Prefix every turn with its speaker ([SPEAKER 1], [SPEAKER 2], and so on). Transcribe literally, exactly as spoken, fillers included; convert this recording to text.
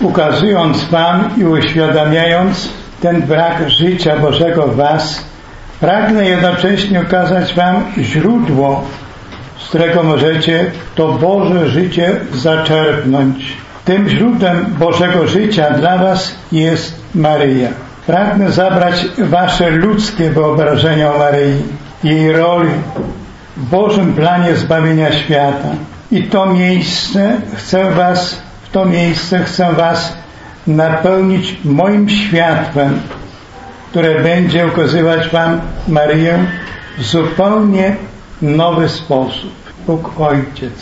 [SPEAKER 1] ukazując wam i uświadamiając ten brak życia Bożego w was, pragnę jednocześnie ukazać wam źródło, z którego możecie to Boże życie zaczerpnąć. Tym źródłem Bożego życia dla was jest Maryja. Pragnę zabrać wasze ludzkie wyobrażenia o Maryi, jej roli w Bożym planie zbawienia świata. I to miejsce chcę was, w to miejsce chcę was napełnić moim światłem, które będzie ukazywać wam Maryję w zupełnie nowy sposób. Bóg Ojciec